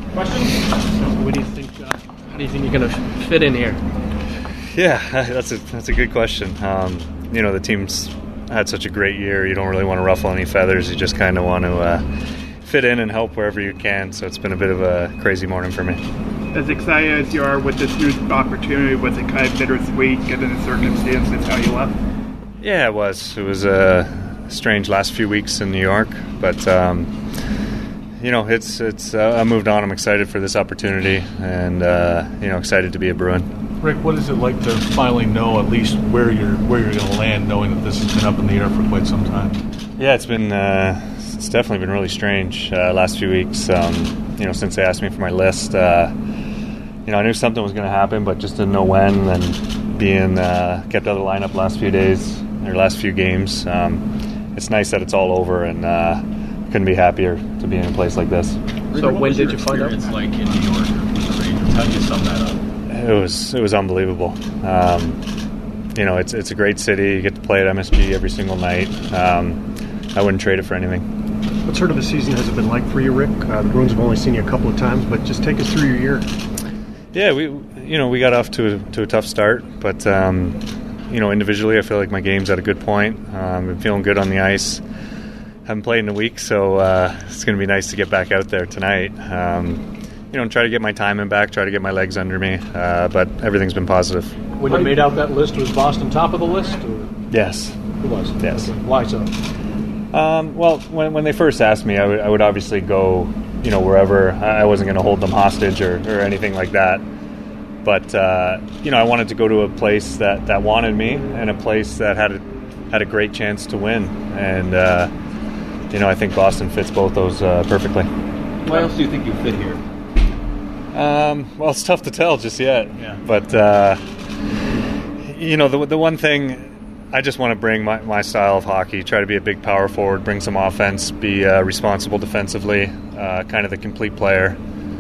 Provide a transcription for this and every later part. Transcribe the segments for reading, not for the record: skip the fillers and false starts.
What do you think? How do you think you're going to fit in here? Yeah, that's a good question. The team's had such a great year. You don't really want to ruffle any feathers. You just kind of want to fit in and help wherever you can. So it's been a bit of a crazy morning for me. As excited as you are with this new opportunity, was it kind of bittersweet given the circumstances how you left? Yeah, it was. It was a strange last few weeks in New York, but it's I moved on. I'm excited for this opportunity, and excited to be a Bruin. Rick, what is it like to finally know at least where you're going to land, knowing that this has been up in the air for quite some time? Yeah, it's definitely been really strange last few weeks. Since they asked me for my list, I knew something was going to happen, but just didn't know when. And being kept out of the lineup last few games, it's nice that it's all over, and couldn't be happier to be in a place like this. So when did you find out? It's like in New York with the Rangers. How do you sum that up? It was unbelievable. It's a great city. You get to play at MSG every single night. I wouldn't trade it for anything. What sort of a season has it been like for you, Rick? The Bruins have only seen you a couple of times, but just take us through your year. Yeah, we got off to a tough start, but individually I feel like my game's at a good point. Been feeling good on the ice. Haven't played in a week, so it's going to be nice to get back out there tonight. Try to get my timing back, try to get my legs under me, but everything's been positive. When you made out that list, was Boston top of the list? Or? Yes. It was? Yes. Okay. Why so? Well, when they first asked me, I would obviously go, wherever. I wasn't going to hold them hostage or anything like that. But, I wanted to go to a place that wanted me and a place that had a great chance to win. And, I think Boston fits both those perfectly. Why else do you think you fit here? Well, it's tough to tell just yet. Yeah. But, the one thing, I just want to bring my style of hockey, try to be a big power forward, bring some offense, be responsible defensively, kind of the complete player.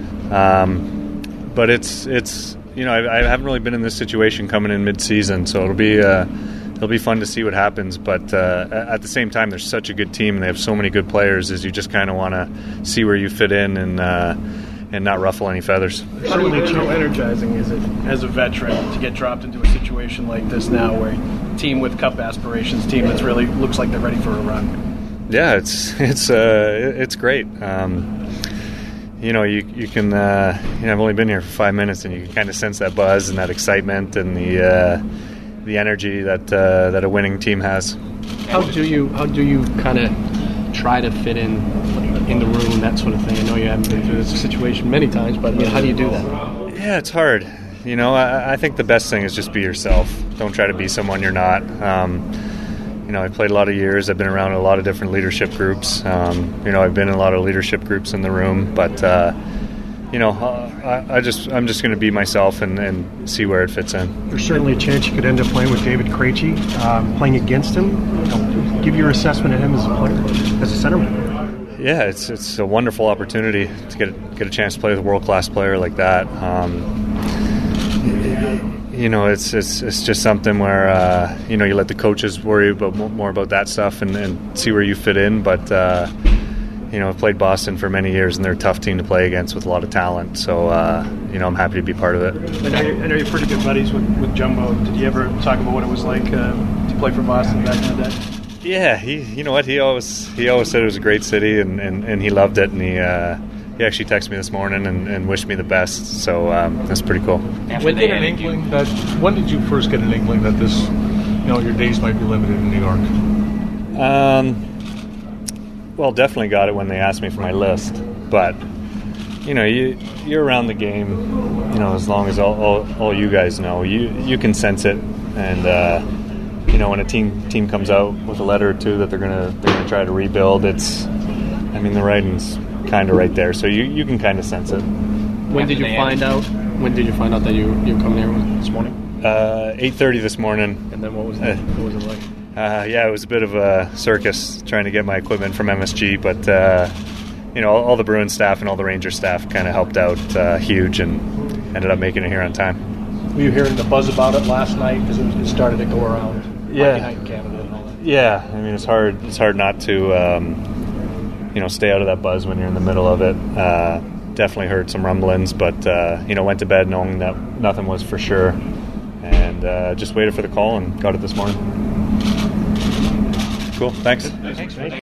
But it's I haven't really been in this situation coming in mid-season, so it'll be fun to see what happens. But at the same time, there's such a good team, and they have so many good players, is you just kind of want to see where you fit in and not ruffle any feathers. How energizing is it as a veteran to get dropped into a situation like this now, where a team with cup aspirations, team that's really looks like they're ready for a run? Yeah, it's great. You can. I've only been here for 5 minutes, and you can kind of sense that buzz and that excitement and the energy that a winning team has. How do you kind of try to fit in the room, that sort of thing? I know you haven't been through this situation many times, but how do you do that? Yeah, it's hard. I think the best thing is just be yourself. Don't try to be someone you're not. I played a lot of years. I've been around a lot of different leadership groups. I've been in a lot of leadership groups in the room, but I'm just going to be myself and see where it fits in. There's certainly a chance you could end up playing with David Krejci, playing against him. Give your assessment of him as a player, as a centerman. Yeah, it's a wonderful opportunity to get a chance to play with a world-class player like that. It's just something where you let the coaches worry more about that stuff and see where you fit in. But I've played Boston for many years, and they're a tough team to play against with a lot of talent. So I'm happy to be part of it. I know you're pretty good buddies with Jumbo. Did you ever talk about what it was like to play for Boston back in the day? Yeah, he always said it was a great city, and he loved it, and he actually texted me this morning and wished me the best. So that's pretty cool. When did you first get an inkling that this, your days might be limited in New York? Well, definitely got it when they asked me for my list, but you're around the game, as long as all you guys know, you can sense it, and when a team comes out with a letter or two that they're gonna try to rebuild, the writing's kind of right there, so you can kind of sense it. When did you find out that you were coming here this morning? 8:30 this morning. And then what was it like? It was a bit of a circus trying to get my equipment from MSG, but all the Bruins staff and all the Rangers staff kind of helped out huge, and ended up making it here on time. Were you hearing the buzz about it last night because it started to go around? Yeah. Hockey Night in Canada and all that. Yeah, it's hard not to stay out of that buzz when you're in the middle of it. definitely heard some rumblings, but went to bed knowing that nothing was for sure, and just waited for the call and got it this morning. Cool, thanks.